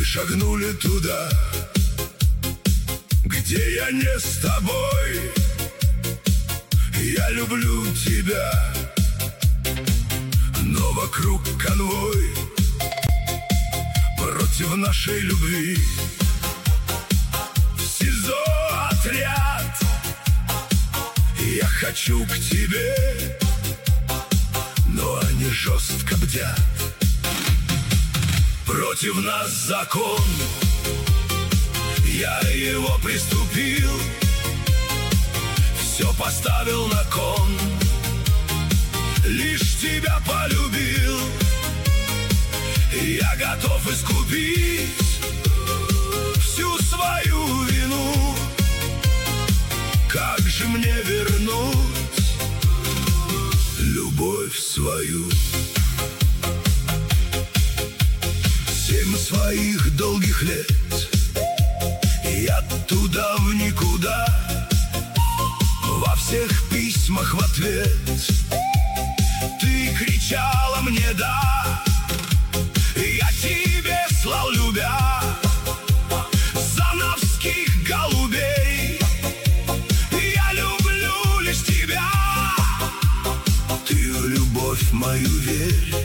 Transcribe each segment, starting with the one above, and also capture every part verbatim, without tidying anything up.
шагнули туда, где я не с тобой. Я люблю тебя, но вокруг конвой против нашей любви. В СИЗО отряд, я хочу к тебе, но они жестко бдят. Против нас закон, я его приступил, все поставил на кон, лишь тебя полюбил. Я готов искупить всю свою вину. Как же мне вернуть любовь свою? Семь своих долгих лет я туда в никуда, во всех письмах в ответ ты кричала мне «да». Я тебе слал, любя, зановских голубей. Я люблю лишь тебя, ты в любовь мою верь.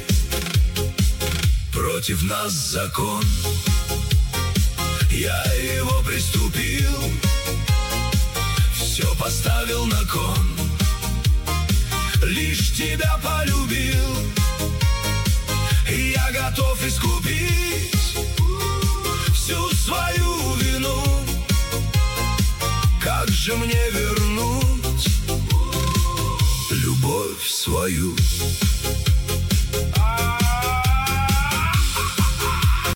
Против нас закон, я его приступил, все поставил на кон, лишь тебя полюбил. Я готов искупить всю свою вину. Как же мне вернуть любовь свою?